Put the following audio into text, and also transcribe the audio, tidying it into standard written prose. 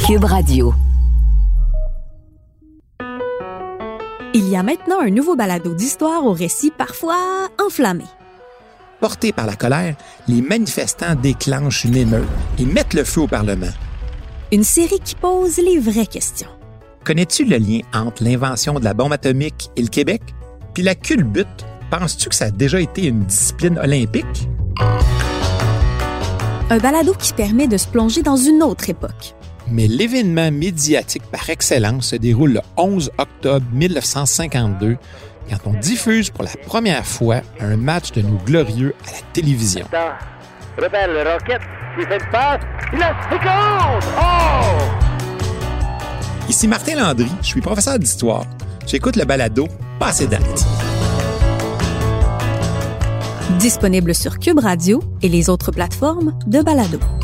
Cube Radio. Il y a maintenant un nouveau balado d'histoire au récit parfois enflammé. Portés par la colère, les manifestants déclenchent une émeute et mettent le feu au Parlement. Une série qui pose les vraies questions. Connais-tu le lien entre l'invention de la bombe atomique et le Québec? Puis la culbute, penses-tu que ça a déjà été une discipline olympique? Un balado qui permet de se plonger dans une autre époque. Mais l'événement médiatique par excellence se déroule le 11 octobre 1952, quand on diffuse pour la première fois un match de nos glorieux à la télévision. Repère le Rocket, il fait une passe, il compte! Oh! Ici Martin Landry, je suis professeur d'histoire. J'écoute le balado Passé date. Disponible sur Cube Radio et les autres plateformes de balado.